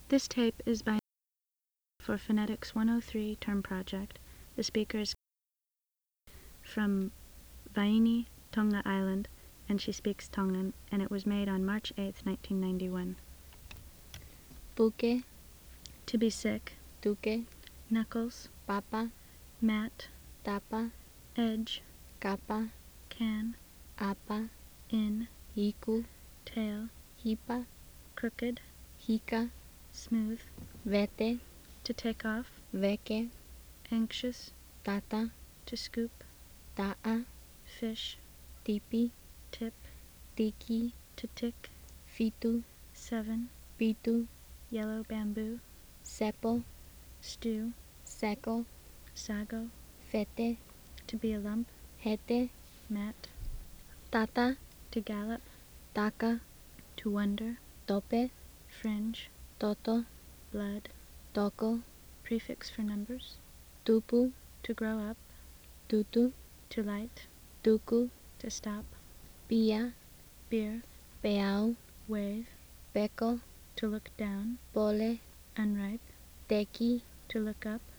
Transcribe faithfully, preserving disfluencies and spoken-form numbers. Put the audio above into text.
This tape is by for Phonetics one oh three Term Project. The speaker is from Vaini, Tonga Island, and she speaks Tongan, and it was made on March eighth, nineteen ninety-one. Puke, To be sick. tuke, Knuckles. papa, Mat. tapa, Edge. kapa, Can. apa, In. hiku, Tail. hipa, Crooked. hika, Smooth. vete, To take off. veke, Anxious. tata, To scoop. ta'a, Fish. tipi, Tip. tiki, To tick. fitu, Seven. pitu, Yellow bamboo. sepo, Stew. seko, Sago. fete, To be a lump. hete, Mat. tata, To gallop. taka, To wonder. tope, Fringe. toto, Blood. toko, Prefix for numbers. tupu, To grow up. tutu, To light. tuku, To stop. pia, Beer. peau, Wave. peko, To look down. pole, Unripe. teki, To look up.